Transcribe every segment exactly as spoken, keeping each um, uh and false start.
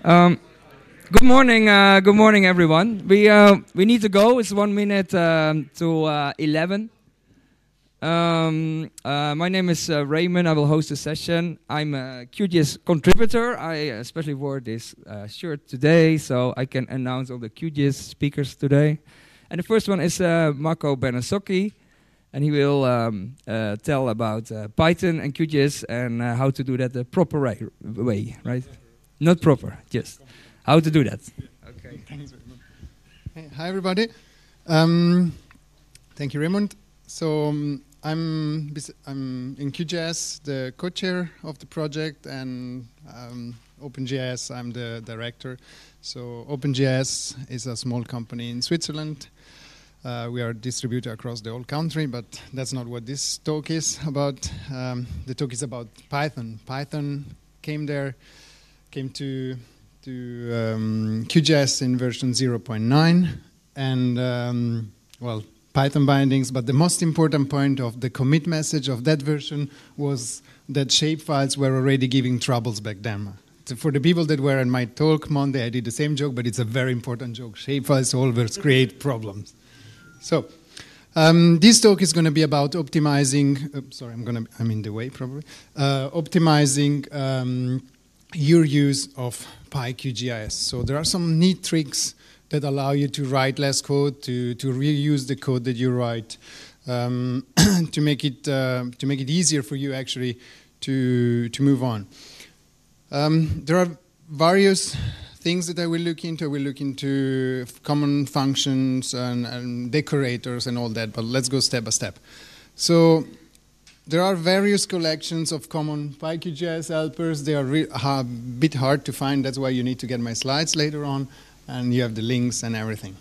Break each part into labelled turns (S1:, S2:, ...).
S1: Um, good morning, uh, good morning, everyone. We uh, we need to go. It's one minute um, to uh, eleven. Um, uh, my name is uh, Raymond. I will host the session. I'm a Q G S contributor. I especially wore this uh, shirt today, so I can announce all the Q G S speakers today. And the first one is uh, Marco Bernasocchi, and he will um, uh, tell about uh, Python and Q G S and uh, how to do that the proper way, way right? Not proper, just how to do that.
S2: Okay. Thanks very much. Hey, hi, everybody. Um, thank you, Raymond. So um, I'm I'm in Q G S, the co-chair of the project, and um, OpenGIS, I'm the director. So OpenGIS is a small company in Switzerland. Uh, we are a distributor across the whole country, but that's not what this talk is about. Um, the talk is about Python. Python came there. Came to to um, Q G S in version zero point nine, and um, well, Python bindings. But the most important point of the commit message of that version was that shapefiles were already giving troubles back then. So for the people that were in my talk Monday, I did the same joke, but it's a very important joke. Shapefiles always create problems. So um, this talk is going to be about optimizing. Uh, sorry, I'm gonna. I'm in the way probably. Uh, optimizing. Um, your use of PyQGIS. So there are some neat tricks that allow you to write less code, to, to reuse the code that you write, um, to make it uh, to make it easier for you actually to to move on. Um, there are various things that I will look into. I will look into common functions and, and decorators and all that, but let's go step by step. So there are various collections of common PyQGIS helpers. They are a uh, bit hard to find. That's why you need to get my slides later on, and you have the links and everything.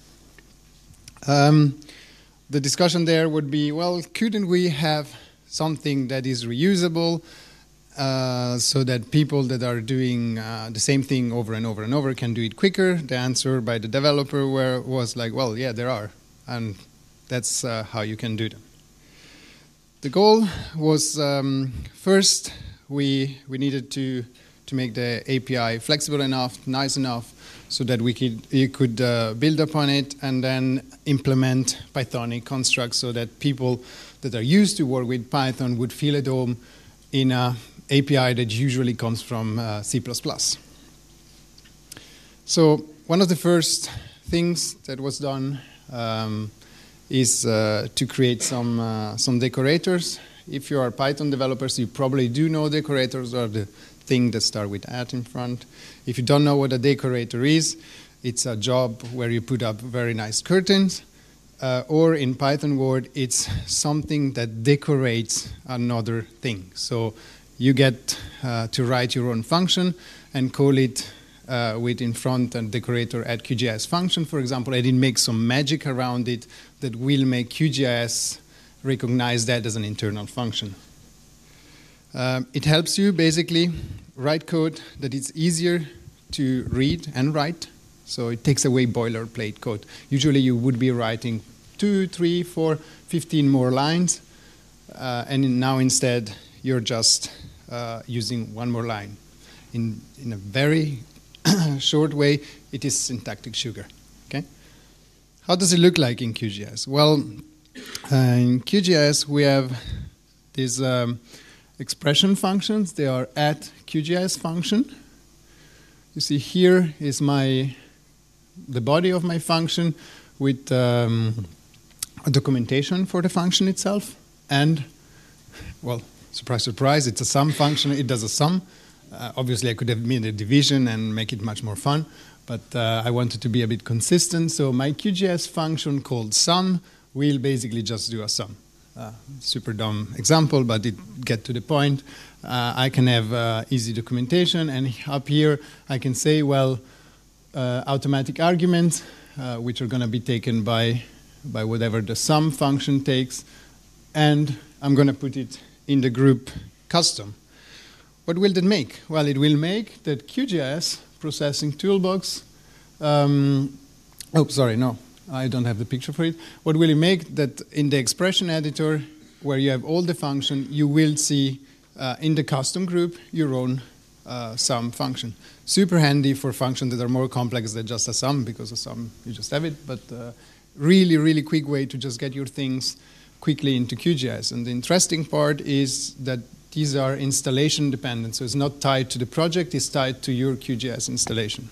S2: Um, the discussion there would be, well, couldn't we have something that is reusable uh, so that people that are doing uh, the same thing over and over and over can do it quicker? The answer by the developer were, was like, well, yeah, there are, and that's uh, how you can do them. The goal was um, first we we needed to to make the A P I flexible enough, nice enough, so that we could you could uh, build upon it and then implement Pythonic constructs so that people that are used to work with Python would feel at home in a A P I that usually comes from uh, C plus plus. So one of the first things that was done. Um, is uh, to create some uh, some decorators. If you are Python developers, you probably do know decorators are the thing that start with at in front. If you don't know what a decorator is, it's a job where you put up very nice curtains, uh, or in Python word, it's something that decorates another thing. So you get uh, to write your own function and call it Uh, with in front a decorator at QGIS function, for example, and it makes some magic around it that will make QGIS recognize that as an internal function. Um, it helps you basically write code that is easier to read and write, so it takes away boilerplate code. Usually you would be writing two, three, four, fifteen more lines, uh, and now instead you're just uh, using one more line. In, in a very short way, it is syntactic sugar. Okay. How does it look like in QGIS? Well, uh, in QGIS we have these um, expression functions. They are at QGIS function. You see here is my the body of my function with um, a documentation for the function itself, and well, surprise, surprise, it's a sum function. It does a sum. Uh, obviously, I could have made a division and make it much more fun, but uh, I wanted to be a bit consistent. So my QGIS function called sum will basically just do a sum. Uh, super dumb example, but it get to the point. Uh, I can have uh, easy documentation, and up here I can say, well, uh, automatic arguments, uh, which are going to be taken by by whatever the sum function takes, and I'm going to put it in the group custom. What will that make? Well, it will make that QGIS processing toolbox. Um, oh, sorry, no, I don't have the picture for it. What will it make that in the expression editor, where you have all the function, you will see uh, in the custom group your own uh, sum function. Super handy for functions that are more complex than just a sum, because a sum, you just have it, but uh, really, really quick way to just get your things quickly into Q G I S. And the interesting part is that these are installation dependent, so it's not tied to the project, it's tied to your Q G I S installation.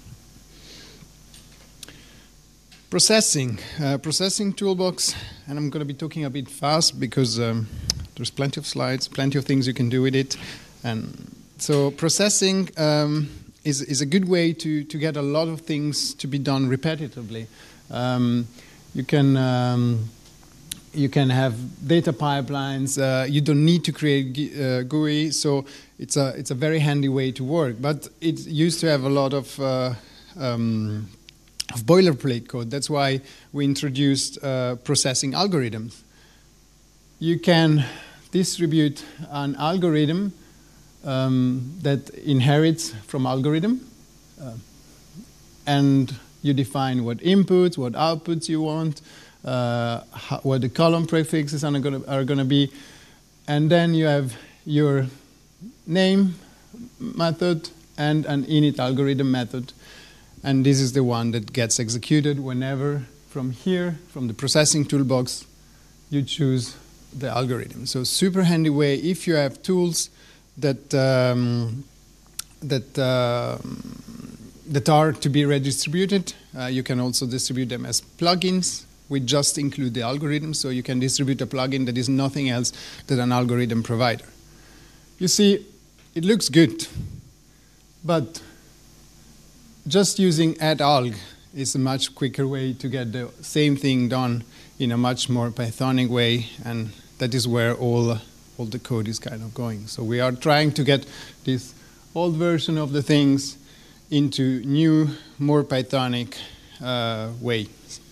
S2: Processing, uh, processing toolbox, and I'm going to be talking a bit fast because um, there's plenty of slides, plenty of things you can do with it. And so processing um, is, is a good way to, to get a lot of things to be done repetitively. Um, you can um, you can have data pipelines. Uh, you don't need to create uh, G U I, so it's a it's a very handy way to work. But it used to have a lot of uh, um, of boilerplate code. That's why we introduced uh, processing algorithms. You can distribute an algorithm um, that inherits from algorithm, uh, and you define what inputs, what outputs you want, uh, how, what the column prefixes are going are going to be, and then you have your name method and an init algorithm method. And this is the one that gets executed whenever from here, from the processing toolbox, you choose the algorithm. So super handy way if you have tools that um, that uh, that are to be redistributed. Uh, you can also distribute them as plugins. We just include the algorithm, so you can distribute a plugin that is nothing else than an algorithm provider. You see, it looks good, but just using add-alg is a much quicker way to get the same thing done in a much more Pythonic way, and that is where all, all the code is kind of going. So we are trying to get this old version of the things into new, more Pythonic uh, way.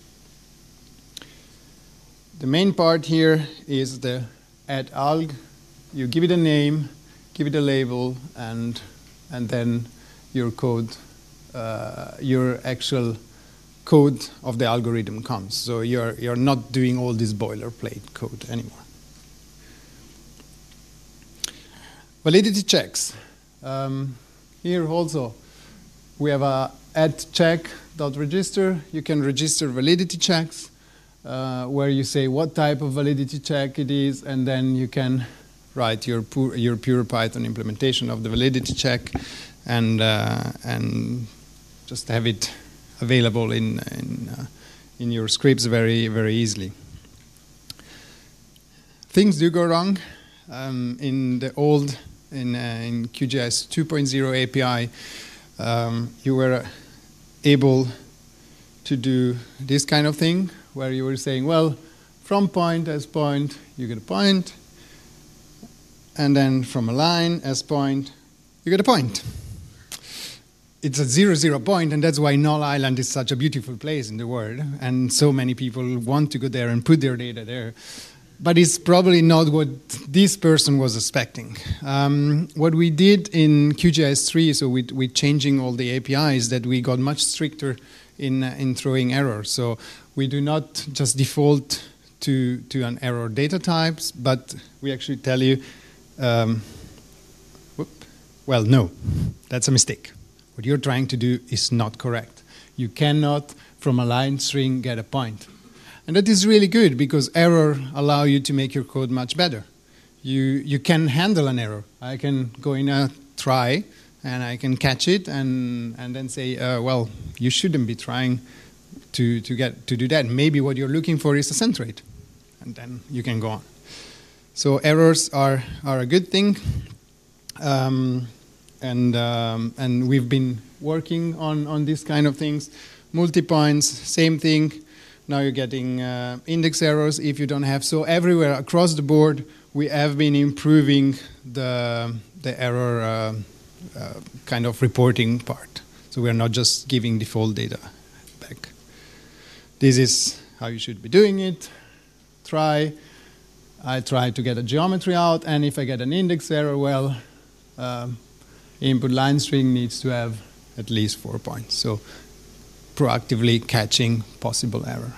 S2: The main part here is the add-alg. You give it a name, give it a label, and, and then your code Uh, your actual code of the algorithm comes. So you're, you're not doing all this boilerplate code anymore. Validity checks. Um, here also we have a add check.register. You can register validity checks uh, where you say what type of validity check it is, and then you can write your, pure, your pure Python implementation of the validity check and, uh, and just have it available in in, uh, in your scripts very very easily. Things do go wrong. Um, in the old in uh, in Q G I S two point oh A P I, um, you were able to do this kind of thing where you were saying, well, from point as point you get a point, and then from a line as point you get a point. It's a zero, zero point, and that's why Null Island is such a beautiful place in the world, and so many people want to go there and put their data there. But it's probably not what this person was expecting. Um, what we did in Q G I S three, so with, with changing all the A P Is, that we got much stricter in, uh, in throwing errors. So we do not just default to, to an error data types, but we actually tell you, um, whoop, well, no, that's a mistake. What you're trying to do is not correct. You cannot, from a line string, get a point. And that is really good because error allow you to make your code much better. You, you can handle an error. I can go in a try and I can catch it and, and then say, uh, well, you shouldn't be trying to, to, get, to do that. Maybe what you're looking for is a centroid. And then you can go on. So errors are, are a good thing. Um, And, um, and we've been working on, on these kind of things. Multi-points, same thing. Now you're getting uh, index errors if you don't have. So everywhere across the board, we have been improving the, the error uh, uh, kind of reporting part. So we're not just giving default data back. This is how you should be doing it. Try. I try to get a geometry out, and if I get an index error, well, um, input line string needs to have at least four points. So proactively catching possible error.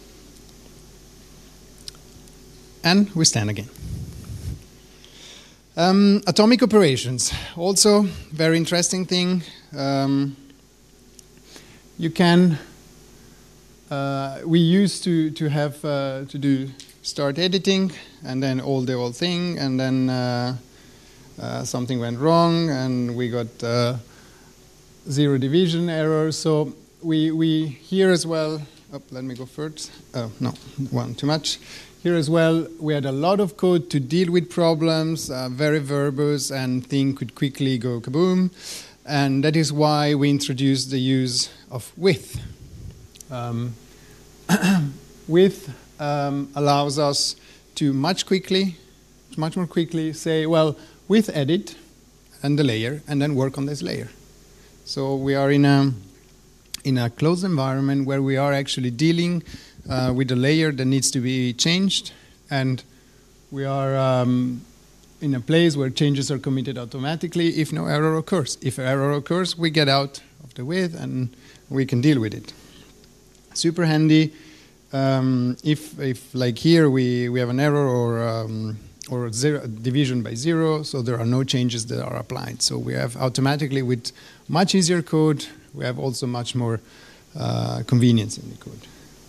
S2: And we stand again. Um, atomic operations, also very interesting thing. Um, you can, uh, we used to, to have uh, to do start editing and then all the whole thing, and then uh, uh, something went wrong and we got uh, zero division error. So we, we here as well, oh, let me go first. Oh, no, one too much. Here as well, we had a lot of code to deal with problems, uh, very verbose, and things could quickly go kaboom. And that is why we introduced the use of with. Um, with um, allows us to much quickly, much more quickly say, well, with edit and the layer, and then work on this layer. So we are in a in a closed environment where we are actually dealing Uh, with a layer that needs to be changed, and we are um, in a place where changes are committed automatically if no error occurs. If error occurs, we get out of the with and we can deal with it. Super handy. Um, if, if, like here, we, we have an error or um, or zero, division by zero, so there are no changes that are applied. So we have automatically, with much easier code, we have also much more uh, convenience in the code.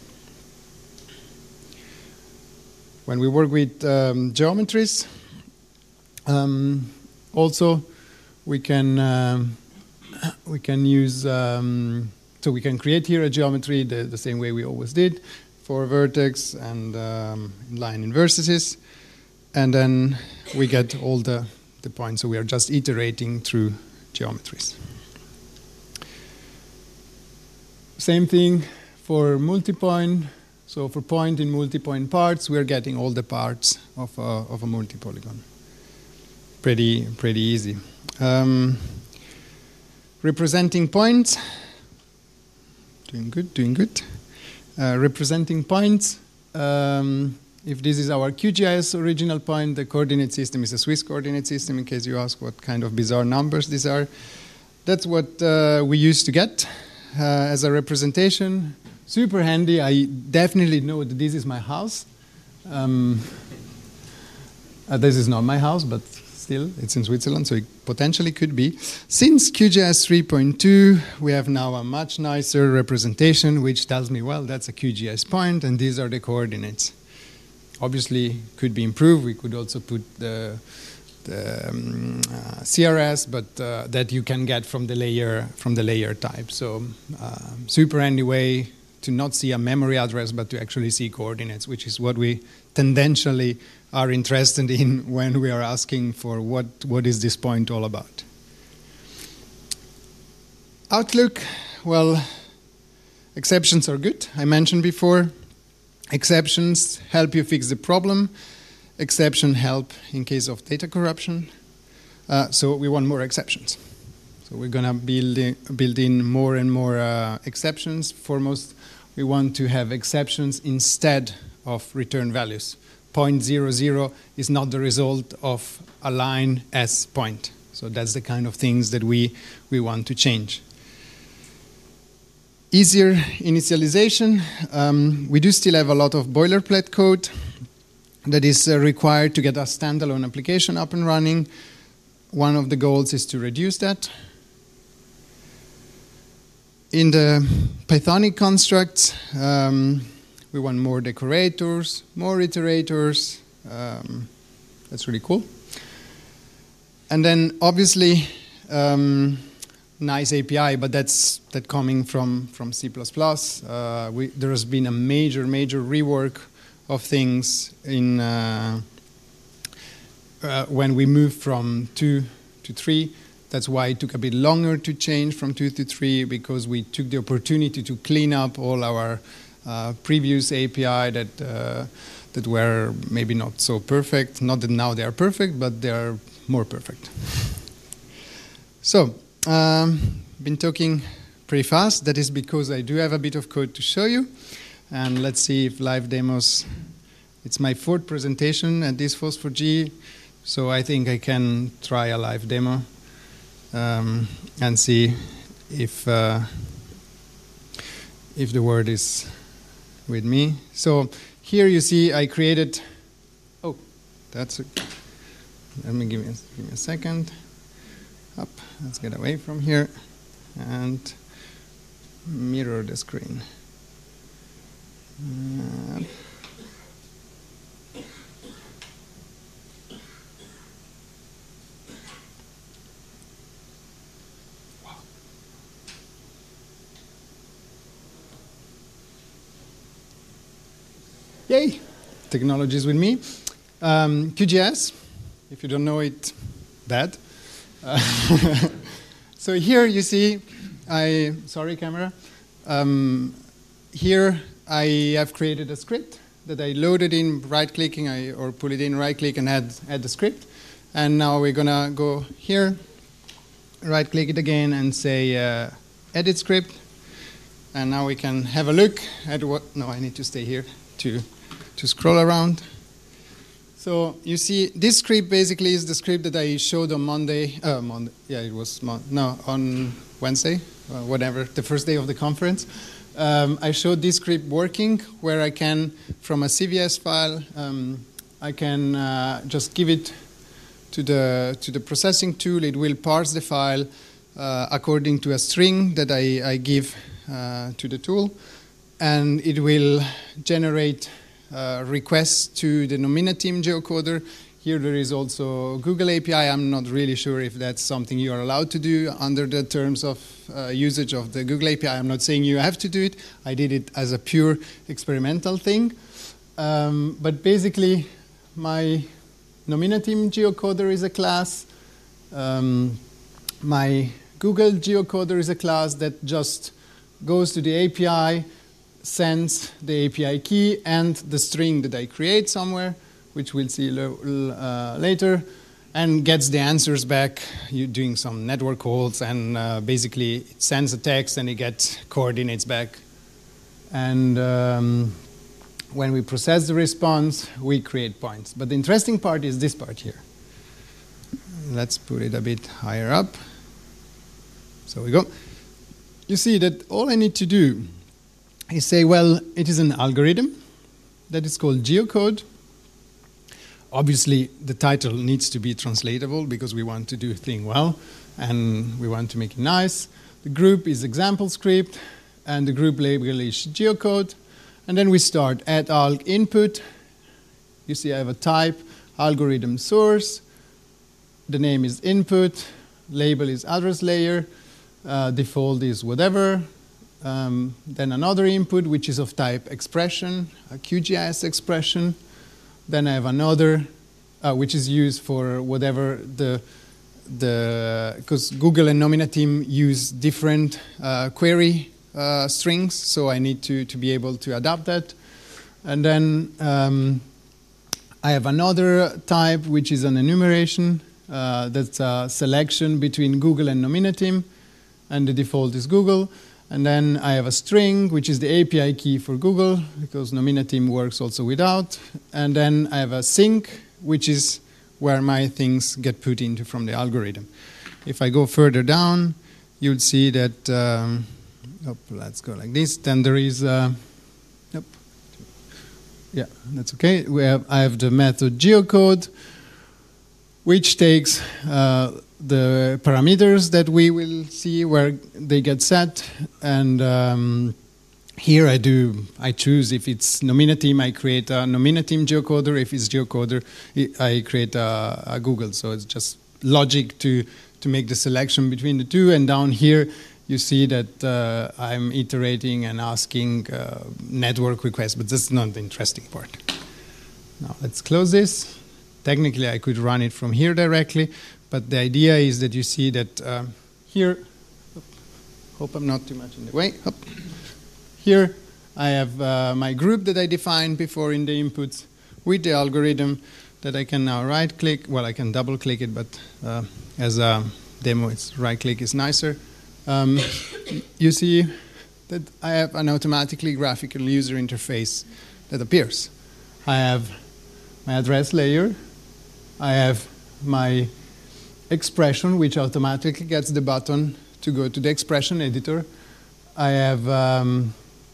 S2: When we work with um, geometries, um, also we can um, we can use um, so we can create here a geometry the, the same way we always did for vertex and um, line in vertices, and then we get all the the points. So we are just iterating through geometries. Same thing for multipoint. So for point in multi-point parts, we're getting all the parts of a, of a multi-polygon. Pretty, pretty easy. Um, representing points. Doing good, doing good. Uh, representing points. Um, if this is our Q G I S original point, the coordinate system is a Swiss coordinate system, in case you ask what kind of bizarre numbers these are. That's what uh, we used to get uh, as a representation. Super handy. I definitely know that this is my house. Um, uh, this is not my house, but still, it's in Switzerland, so it potentially could be. Since Q G I S three point two, we have now a much nicer representation, which tells me, well, that's a Q G I S point, and these are the coordinates. Obviously, could be improved. We could also put the, the um, uh, C R S, but uh, that you can get from the layer from the layer type. So, uh, super handy way to not see a memory address, but to actually see coordinates, which is what we tendentially are interested in when we are asking for what, what is this point all about. Outlook, well, exceptions are good. I mentioned before, exceptions help you fix the problem. Exception help in case of data corruption. Uh, so we want more exceptions. So we're going to build in, build in more and more uh, exceptions. Foremost, we want to have exceptions instead of return values. Point zero zero is not the result of a line as point. So that's the kind of things that we, we want to change. Easier initialization. Um, we do still have a lot of boilerplate code that is uh, required to get a standalone application up and running. One of the goals is to reduce that. In the Pythonic constructs, um, we want more decorators, more iterators. Um, that's really cool. And then obviously, um, nice A P I, but that's that coming from, from C plus plus. Uh, we, there has been a major, major rework of things in uh, uh, when we moved from two to three. That's why it took a bit longer to change from two to three, because we took the opportunity to clean up all our uh, previous A P I that uh, that were maybe not so perfect. Not that now they are perfect, but they are more perfect. So, um, been talking pretty fast. That is because I do have a bit of code to show you. And let's see if live demos. It's my fourth presentation at this FOSS four G, so I think I can try a live demo. Um, and see if uh, if the word is with me. So here you see I created. Oh, that's a, let me give me, a, give me a second. Up, let's get away from here and mirror the screen. Uh, Yay! Technology is with me. Um, Q G S, if you don't know it, bad. Uh, so here you see, I, sorry camera, um, here I have created a script that I loaded in right-clicking, I, or pull it in right-click and add, add the script. And now we're gonna go here, right-click it again and say uh, edit script. And now we can have a look at what, no, I need to stay here to, to scroll around. So you see, this script basically is the script that I showed on Monday. Uh, Monday, yeah, it was Mon no on Wednesday, uh, whatever, the first day of the conference. Um, I showed this script working, where I can, from a C V S file, um, I can uh, just give it to the to the processing tool. It will parse the file uh, according to a string that I, I give uh, to the tool, and it will generate Uh, requests to the Nominatim geocoder. Here there is also Google A P I. I'm not really sure if that's something you are allowed to do under the terms of uh, usage of the Google A P I. I'm not saying you have to do it. I did it as a pure experimental thing. Um, but basically, my Nominatim geocoder is a class. Um, my Google geocoder is a class that just goes to the A P I, sends the A P I key and the string that I create somewhere, which we'll see uh, later, and gets the answers back. You're doing some network calls, and uh, basically it sends a text and it gets coordinates back. And um, when we process the response, we create points. But the interesting part is this part here. Let's put it a bit higher up. So we go. You see that all I need to do is say, well, it is an algorithm that is called geocode. Obviously, the title needs to be translatable because we want to do a thing well, and we want to make it nice. The group is example script, and the group label is geocode. And then we start add alg input. You see I have a type, algorithm source. The name is input. Label is address layer. Uh, default is whatever. Um, then another input, which is of type expression, a Q G I S expression. Then I have another, uh, which is used for whatever the, the because Google and Nominatim use different uh, query uh, strings, so I need to, to be able to adapt that. And then um, I have another type, which is an enumeration. Uh, that's a selection between Google and Nominatim, and the default is Google. And then I have a string, which is the A P I key for Google, because Nominatim works also without. And then I have a sync, which is where my things get put into from the algorithm. If I go further down, you'll see that, um, oh, let's go like this. Then there is, uh, nope. Yeah, that's okay. We have, I have the method geocode, which takes uh, the parameters that we will see where they get set, and um, here I do, I choose if it's Nominatim, I create a Nominatim geocoder. If it's geocoder, I create a, a Google. So it's just logic to, to make the selection between the two, and down here you see that uh, I'm iterating and asking uh, network requests, but that's not the interesting part. Now let's close this. Technically I could run it from here directly, but the idea is that you see that uh, here, hope I'm not too much in the way, up. Here I have uh, my group that I defined before in the inputs with the algorithm that I can now right click, well I can double click it, but uh, as a demo it's right click is nicer. Um, you see that I have an automatically graphical user interface that appears. I have my address layer, I have my expression, which automatically gets the button to go to the expression editor. I have um,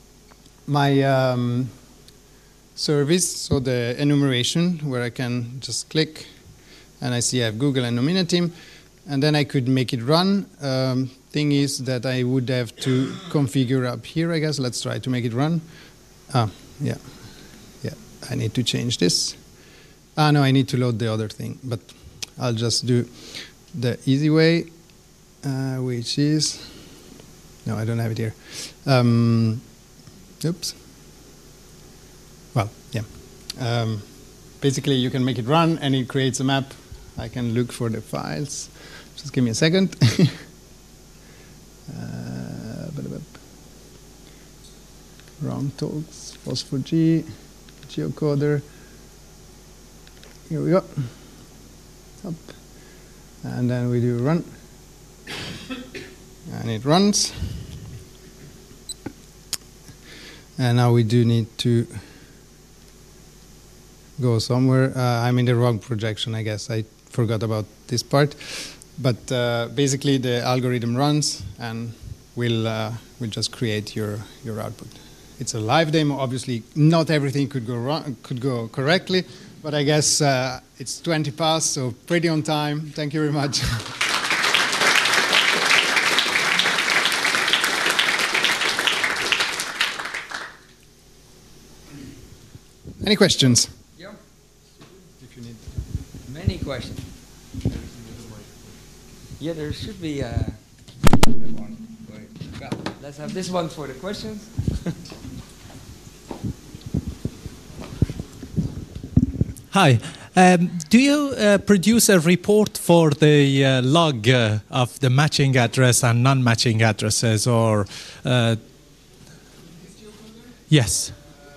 S2: my um, service, so the enumeration, where I can just click and I see I have Google and Nominatim, and then I could make it run. Um, thing is that I would have to configure up here, I guess. Let's try to make it run. Ah, yeah, yeah, I need to change this. Ah, no, I need to load the other thing, but I'll just do the easy way, uh, which is, no, I don't have it here. Um, oops. Well, yeah. Um, basically, you can make it run, and it creates a map. I can look for the files. Just give me a second. uh, Round talks, Phosphor G, geocoder. Here we go. Up. And then we do run. And it runs. And now we do need to go somewhere. Uh, I'm in the wrong projection, I guess. I forgot about this part. But uh, basically, the algorithm runs, and we'll, uh, we'll just create your, your output. It's a live demo. Obviously, not everything could go wrong, could go correctly, but I guess uh, it's twenty past, so pretty on time. Thank you very much. Any questions?
S1: Yeah.
S2: If you need.
S1: Many questions. Yeah, there should be uh, one. Wait. Well, let's have this one for the questions.
S3: Hi. Um, do you uh, produce a report for the uh, log uh, of the matching address and non-matching addresses, or? Uh, yes.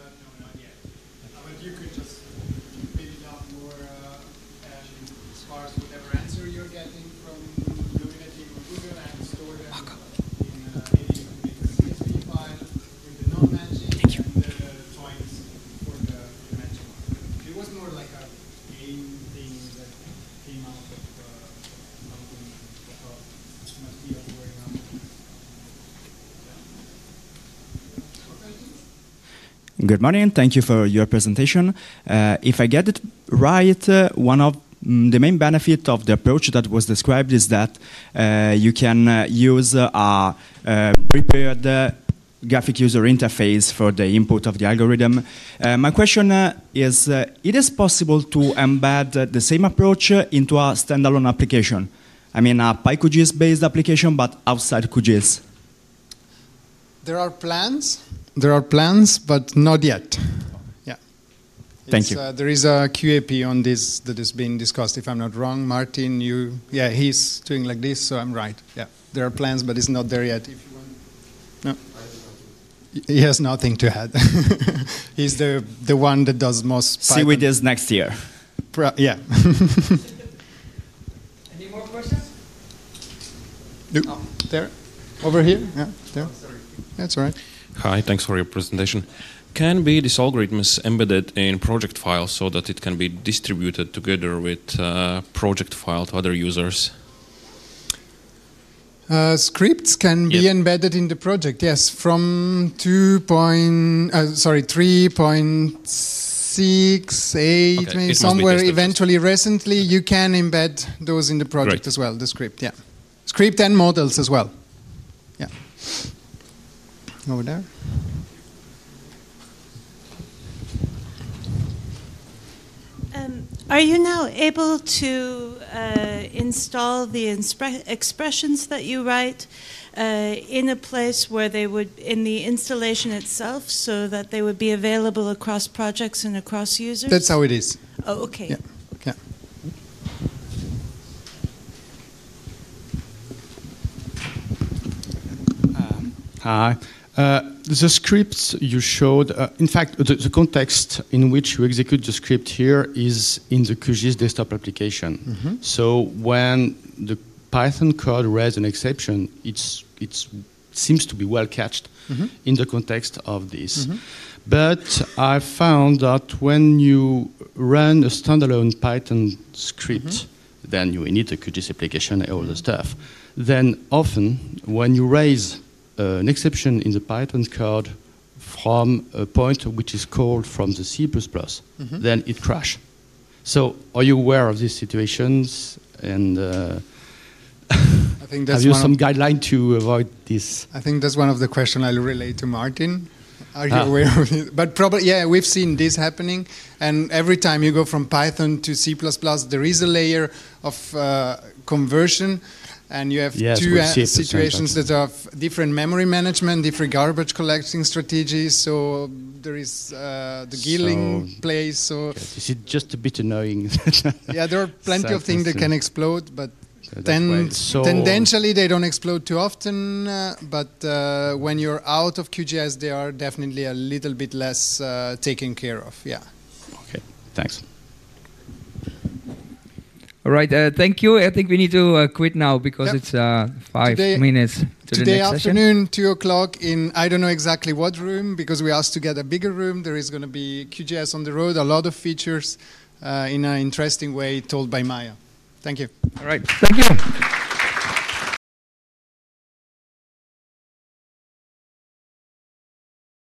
S4: Good morning. Thank you for your presentation. Uh, if I get it right, uh, one of mm, the main benefit of the approach that was described is that uh, you can uh, use uh, a uh, prepared uh, graphic user interface for the input of the algorithm. Uh, my question uh, is, uh, it is possible to embed uh, the same approach uh, into a standalone application? I mean, a PyQGIS-based application, but outside QGIS.
S2: There are plans. There are plans, but not yet. Yeah.
S4: Thank
S2: it's,
S4: you.
S2: Uh, there is a Q A P on this that is being discussed, if I'm not wrong. Martin, you, yeah, he's doing like this, so I'm right. Yeah. There are plans, but it's not there yet. If you want. No. He has nothing to add. He's the, the one that does most
S4: See with this next year.
S2: Pro yeah.
S1: Any more questions?
S2: No. Oh. There. Over here. Yeah, there. That's all right.
S5: Hi, thanks for your presentation. Can be this algorithm is embedded in project files so that it can be distributed together with uh, project file to other users?
S2: Uh, scripts can be
S5: yep.
S2: embedded in the project, yes, from two point, uh, sorry, three point six, eight,
S5: okay.
S2: maybe somewhere eventually recently, you can embed those in the project Great. as well, the script, yeah. Script and models as well, yeah. Over there.
S6: Um, are you now able to uh, install the expressions that you write uh, in a place where they would, in the installation itself, so that they would be available across projects and across users?
S2: That's how it is.
S6: Oh, okay.
S2: Yeah. Yeah.
S7: Um, hi. Uh, the scripts you showed, uh, in fact, the, the context in which you execute the script here is in the QGIS desktop application. Mm-hmm. So when the Python code raises an exception, it's, it's, it seems to be well catched mm-hmm. in the context of this. Mm-hmm. But I found that when you run a standalone Python script, mm-hmm. then you need a QGIS application and all the stuff. Then often, when you raise Uh, an exception in the Python code from a point which is called from the C plus plus, mm-hmm. then it crashes. So, are you aware of these situations? And uh,
S2: I think that's
S7: have you
S2: one
S7: some
S2: of,
S7: guideline to avoid this?
S2: I think that's one of the questions I'll relate to Martin. Are you
S7: Ah.
S2: aware of it? But probably, yeah, we've seen this happening. And every time you go from Python to C plus plus, there is a layer of uh, conversion. And you have
S7: Yes,
S2: two
S7: with
S2: uh,
S7: C plus plus.
S2: situations that have different memory management, different garbage collecting strategies. So there is uh, the Gilling
S7: So-
S2: place. So
S7: Yes, is it just a bit annoying?
S2: yeah, there are plenty of things that can explode, but
S7: So that's
S2: Ten,
S7: why it's so-
S2: tendentially, they don't explode too often, uh, but uh, when you're out of Q G I S, they are definitely a little bit less uh, taken care of. Yeah.
S7: Okay, thanks.
S1: All right, uh, thank you. I think we need to uh, quit now because
S2: Yep.
S1: it's uh, five
S2: Today-
S1: minutes to the
S2: Today
S1: next session.
S2: afternoon, two o'clock, in I don't know exactly what room, because we asked to get a bigger room. There is going to be Q G I S on the road, a lot of features uh, in an interesting way told by Maya. Thank you.
S1: All right, thank you.